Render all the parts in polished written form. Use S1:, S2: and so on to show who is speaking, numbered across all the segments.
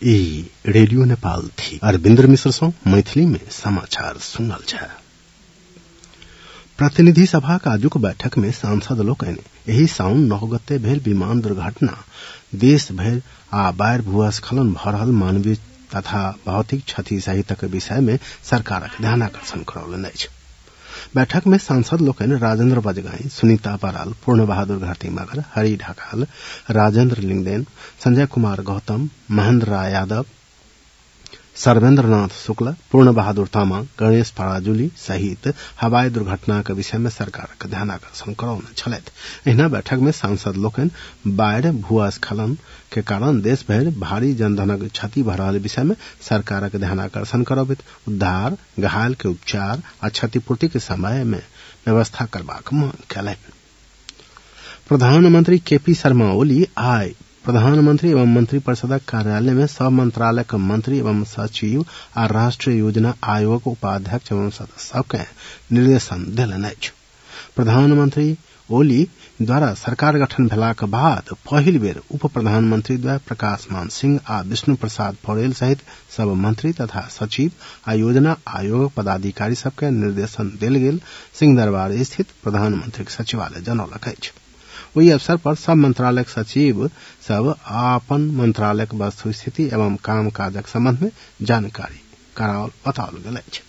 S1: ई रेडियो नेपाल थी। अरविंदर मिश्र सो मैथिली में समाचार सुनल छ। प्रतिनिधि सभा का आजुक बैठक में सांसद लोग यही साउन 9 गते भेल विमान दुर्घटना देश भर आ बाढ़ भूस्खलन भ रहल मानवीय तथा भौतिक क्षति सहितक विषय में सरकारक ध्यानाकर्षण करौलनि अछि। बैठक में सांसद लोग राजेन्द्र बजगाई, सुनीता बराल, पूर्ण बहादुर घाटी मगर, हरि ढकाल, राजेन्द्र लिंगदेन, संजय कुमार गौतम, महेंद्र राय यादव, सर्वेन्द्रनाथ शुक्ल, पूर्ण बहादुर तामाङ, गणेश पराजुली सहित हवाई दुर्घटना के विषय में सरकारक ध्यानाकर्षण करौने छलैथ। एहिना बैठक में सांसद लोकनि बाढ़ भूस्खलन के कारण देश भर भारी जनधनक क्षति भ रहल विषय में सरकारक ध्यानाकर्षण करबैत उद्धार, घायल के उपचार आ क्षतिपूर्ति के समय में व्यवस्था करबाक मांग कयलनि। प्रधानमंत्री केपी शर्मा ओली आइ प्रधानमंत्री एवं मंत्री परिषदक कार्यालय में सब मंत्रालयक मंत्री एवं सचिव आ राष्ट्रीय योजना आयोग उपाध्यक्ष एवं सदस्य सबके निर्देशन देलनि अछि। प्रधानमंत्री ओली द्वारा सरकार गठन भेलाक बाद पहिल बेर उप प्रधानमंत्री द्वय प्रकाशमान सिंह आ विष्णु प्रसाद पौडेल सहित सब मंत्री तथा सचिव आ योजना आयोग पदाधिकारी सबके निर्देशन देल गेल सिंहदरबार स्थित प्रधानमंत्री सचिवालय जनौलक अछि। वही अवसर पर सब मंत्रालय सचिव सब अपन मंत्रालय वस्तु स्थिति एवं काम काजक संबंध में जानकारी बताओल गेल अछि।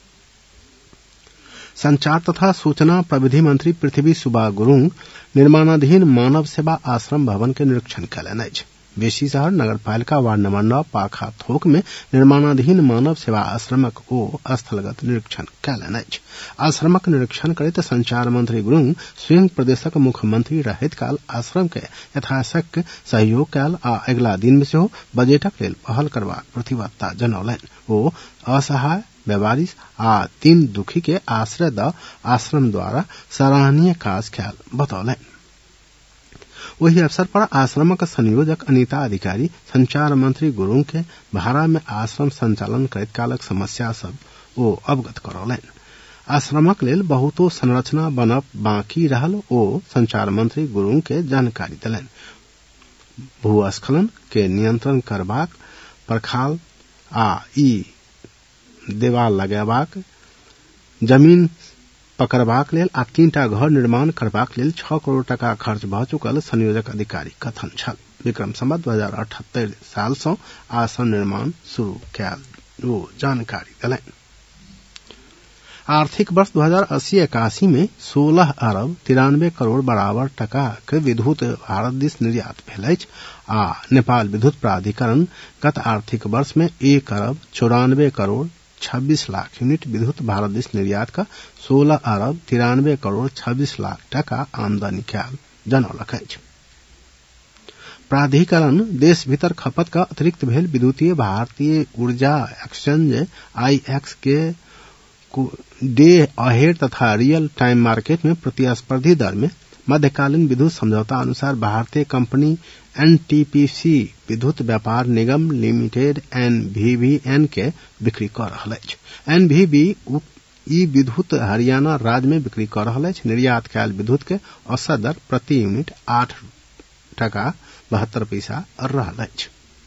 S1: संचार तथा सूचना प्रविधि मंत्री पृथ्वी सुब्बा गुरुङ निर्माणाधीन मानव सेवा आश्रम भवन के निरीक्षण कयलनि अछि। बेसी शहर नगरपालिका वार्ड नंबर 9 पाखा थोक में निर्माणाधीन मानव सेवा आश्रमक ओ स्थलगत निरीक्षण कयलनि अछि। आश्रमक निरीक्षण करैत संचार मंत्री गुरुङ स्वयं प्रदेशक मुख्यमंत्री रहैत काल आश्रम के यथाशक्य सहयोग कयल आ अगिला दिन में सेहो बजटक लेल पहल करबाक प्रतिबद्धता जनौलनि। ओ असहाय, बेवारिश आ तीन दुखी के आश्रय द आश्रम द्वारा सराहनीय काज कयल बतौलनि। वही अवसर पर आश्रमक संयोजक अनीता अधिकारी संचार मंत्री गुरुङ के भाड़ा में आश्रम संचालन करैत कालक समस्या सब ओ अवगत करौलनि। आश्रमक लेल बहुतो संरचना बनब बाकी रहल ओ संचार मंत्री गुरुङ के जानकारी देलनि। भूस्खलन के नियंत्रण करबाक, परखाल आ ई देवाल लगेबाक, जमीन पकड़बाक लेल आ 3टा घर निर्माण करबाक लेल 6 करोड़ टका खर्च भ चुकल संयोजक अधिकारी कथन छल। विक्रम संवत 2078 साल सँ आश्रम निर्माण शुरू कयल ओ जानकारी देलनि। आर्थिक वर्ष 2080-81 में 16 अरब 93 करोड़ बराबर टका के विद्युत भारत दिस निर्यात भेल अछि आ नेपाल विद्युत प्राधिकरण गत आर्थिक वर्ष में 1 अरब 94 करोड़ 26 लाख यूनिट विद्युत भारत दिस निर्यात का 16 अरब 93 करोड़ 26 लाख टका आमदनी कयल जनौलक अछि। प्राधिकरण देश भीतर खपत का अतिरिक्त भेल विद्युतीय भारतीय ऊर्जा एक्सचेंज आईएक्स के डे अहेड तथा रियल टाइम मार्केट में प्रतिस्पर्धी दर में मध्यकालीन विद्युत समझौता अनुसार भारतीय कंपनी एनटीपीसी विद्युत व्यापार निगम लिमिटेड एनवीवीएन के बिक्री कर रहल अछि। एनवीवी ई विद्युत हरियाणा राज्य में बिक्री कर रहल अछि। निर्यात कयल विद्युत के औसत दर प्रति यूनिट 8 टका 72 पैसा रहल अछि।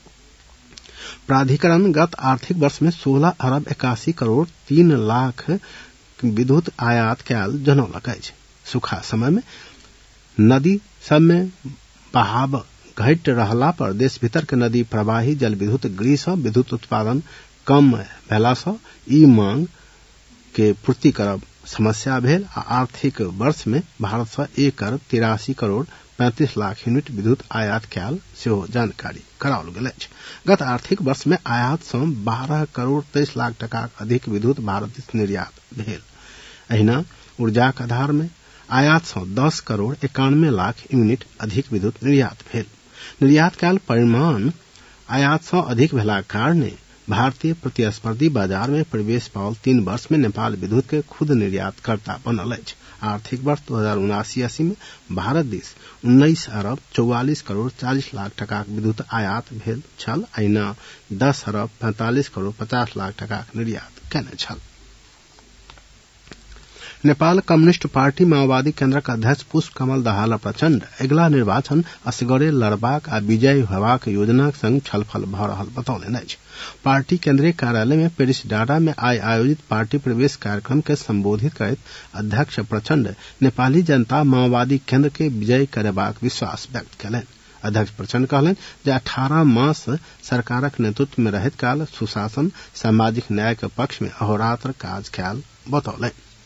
S1: प्राधिकरण गत आर्थिक वर्ष में 16 अरब 81 करोड़ 3 लाख विद्युत आयात कयल जनौलक अछि। सूखा समय में नदी सब में बहाव घट रहला पर देश भीतर के नदी प्रवाही जल विद्युत गृह सँ विद्युत उत्पादन कम भेला सँ ई मांग के पूर्ति करब समस्या भेल आ आर्थिक वर्ष में भारत सँ 1 अरब 83 करोड़ 35 लाख यूनिट विद्युत आयात कयल सेहो जानकारी कराओल गेल अछि। गत आर्थिक वर्ष में आयात सँ 12 करोड़ 23 लाख टका अधिक विद्युत भारत दिस निर्यात भेल। एहिना ऊर्जाक आधार में आयात सँ 10 करोड़ 91 लाख यूनिट अधिक विद्युत निर्यात भेल। निर्यात कयल परिमाण आयात सँ अधिक भेलाक कारणे भारतीय प्रतिस्पर्धी बाजार में प्रवेश पाओल 3 वर्ष में नेपाल विद्युत के खुद निर्यातकर्ता बनल अछि। आर्थिक वर्ष 2079-80 में भारत दिस 19 अरब 44 करोड़ 40 लाख टका विद्युत आयात भेल छल। अहिना 10 अरब 45 करोड़ 50 लाख टका निर्यात कयने छल। नेपाल कम्युनिस्ट पार्टी माओवादी केन्द्रक अध्यक्ष पुष्प कमल दाहाल प्रचण्ड अगिला निर्वाचन असगरे लड़बाक आ विजयी होबाक योजनाक संग छलफल भ रहल बतौलनि अछि। पार्टी केन्द्रीय कार्यालय में पेरिस डाटा में आइ आयोजित पार्टी प्रवेश कार्यक्रम के संबोधित करैत अध्यक्ष प्रचण्ड नेपाली जनता माओवादी केन्द्र के विजयी करेबाक विश्वास व्यक्त कयलनि। अध्यक्ष प्रचण्ड कहलनि जे 18 मास सरकारक नेतृत्व में रहैत काल सुशासन सामाजिक न्याय के पक्ष में अहोरात्र काज कयल बतौलनि।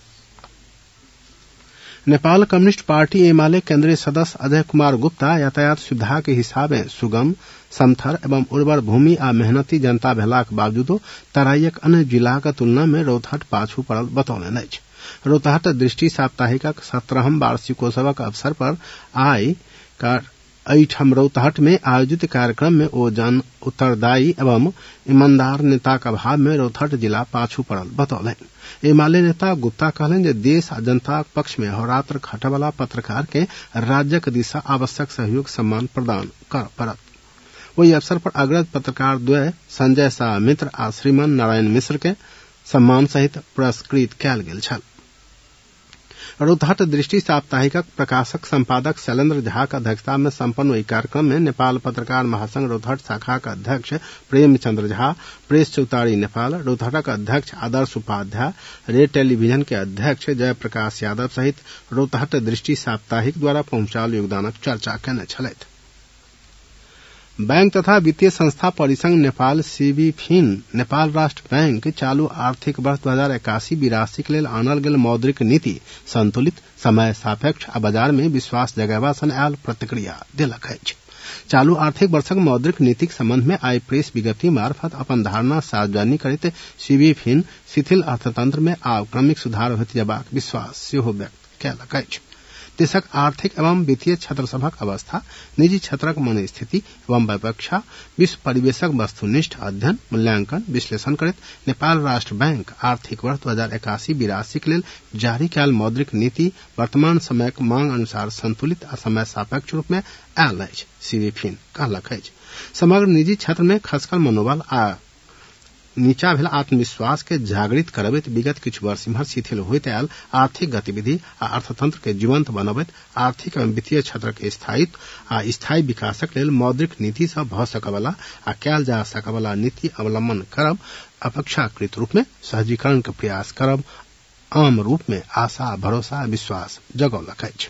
S1: नेपाल कम्युनिस्ट पार्टी एमाले केंद्रीय सदस्य अजय कुमार गुप्ता यातायात सुविधा के हिसाबे सुगम समथर एवं उर्वर भूमि आ मेहनती जनता भेलाक बावजूदो तराईक अन्य जिलाक तुलना में रौतहट पाछू पड़ल बतौलनि अछि। रौतहट दृष्टि साप्ताहिकक 17वीं वार्षिकोत्सवक अवसर पर आइ एहिठाम रौतहट में आयोजित कार्यक्रम में ओ जन उत्तरदायी एवं ईमानदार नेताक अभाव में रौतहट जिला पाछू पड़ल बतौलनि। एमाले नेता गुप्ता कहलनि जे देश आ जनताक पक्ष में अहोरात्र खटयवला पत्रकार के राज्यक दिशा आवश्यक सहयोग सम्मान प्रदान कर पड़त। ओहि अवसर पर अग्रज पत्रकार द्वय संजय शाह मित्र आ श्रीमान नारायण मिश्र के सम्मान सहित पुरस्कृत कयल गेल छल। रौतहट दृष्टि साप्ताहिकक प्रकाशक संपादक शैलेन्द्र झाक अध्यक्षता में संपन्न हुई कार्यक्रम में नेपाल पत्रकार महासंघ रौतहट शाखा का अध्यक्ष प्रेमचंद्र झा, प्रेस चौतारी नेपाल, रौतहटक अध्यक्ष आदर्श उपाध्याय, रेड टेलीविजन के अध्यक्ष जयप्रकाश यादव सहित रौतहट दृष्टि साप्ताहिक द्वारा पहुंचाल योगदानक चर्चा कयने छलथि। बैंक तथा वित्तीय संस्था परिसंघ नेपाल सीबीफिन नेपाल राष्ट्र बैंक चालू आर्थिक वर्ष 2081-82 के लेल आनल गेल मौद्रिक नीति संतुलित, समय सापेक्ष आ बाजार में विश्वास जगयबा सन आयल प्रतिक्रिया देलक अछि। चालू आर्थिक वर्षक मौद्रिक नीतिक संबंध में आई प्रेस विज्ञप्ति मार्फत अपन धारणा सार्वजनिक करैत सीबीफिन शिथिल अर्थतंत्र में आब क्रमिक सुधार होइत जेबाक विश्वास सेहो व्यक्त कयलक अछि। देशक आर्थिक एवं वित्तीय क्षेत्र सभक अवस्था, निजी क्षेत्रक मनस्थिति एवं विवक्षा, विश्व परिवेशक वस्तुनिष्ठ अध्ययन, मूल्यांकन, विश्लेषण करैत नेपाल राष्ट्र बैंक आर्थिक वर्ष 2081-82 के लेल जारी कयल मौद्रिक नीति वर्तमान समयक मांग अनुसार संतुलित आ समय सापेक्ष रूप में आयल अछि। सीबीफिन कहलक अछि समग्र निजी क्षेत्र में खसकल मनोबल आ नीचा भेल आत्मविश्वास के जागृत करबैत विगत किछु वर्ष इम्हर शिथिल होइत आयल आर्थिक गतिविधि आ अर्थतंत्र के जीवंत बनबैत आर्थिक एवं वित्तीय क्षेत्र के स्थायित्व आ स्थायी विकासक लेल मौद्रिक नीति सँ भ सकवला आ कयल जा सकवला नीति अवलंबन करब, अपेक्षाकृत रूप में सहजीकरण के प्रयास करब आम रूप में आशा, भरोसा, विश्वास जगौलक अछि।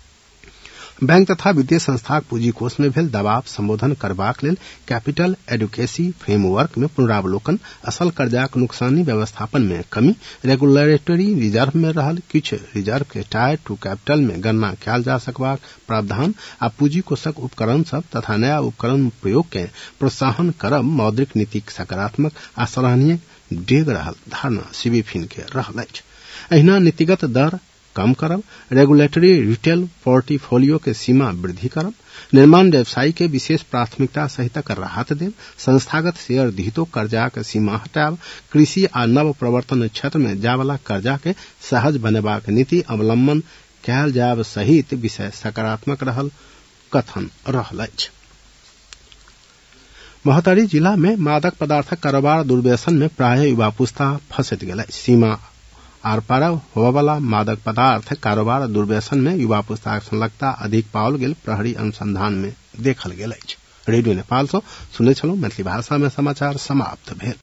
S1: बैंक तथा वित्तीय संस्थाक पूंजी कोष में भेल दबाव संबोधन करबाक लेल कैपिटल एडुकेसी फ्रेमवर्क में पुनरावलोकन, असल कर्जाक नुकसानी व्यवस्थापन में कमी, रेगुलेटरी रिजर्व में रहल किछु रिजर्व के टायर टू कैपिटल में गणना कयल जा सकबाक प्रावधान आ पूंजी कोषक उपकरण सब तथा नया उपकरण प्रयोग के प्रोत्साहन करब मौद्रिक नीतिक सकारात्मक आ सराहनीय डेग रहल धारणा सीबीफिन के रहल अछि। एहिना नीतिगत दर कम करब, रेगुलेटरी रिटेल पोर्टफोलियो के सीमा वृद्धि करब, निर्माण व्यवसायी के विशेष प्राथमिकता सहितक राहत देब, संस्थागत शेयर दिहितो कर्जा के सीमा हटाब, कृषि आ नव प्रवर्तन क्षेत्र में जावला कर्जा के सहज बनेबाक नीति अवलंबन कयल जाब सहित विषय सकारात्मक रहल कथन रहल अछि। महोत्तरी जिला में मादक पदार्थक कारोबार दुर्व्यसन में प्राय युवा पुस्ता फंसैत गेल अछि। सीमा आर पार होबवला मादक पदार्थ कारोबार दुर्व्यसन में युवा पुस्ताक संलग्नता अधिक पाओल गेल प्रहरी अनुसंधान में देखल गेल अछि। रेडियो नेपाल सँ सुनै छलहुँ मैथिली भाषा में समाचार समाप्त भेल।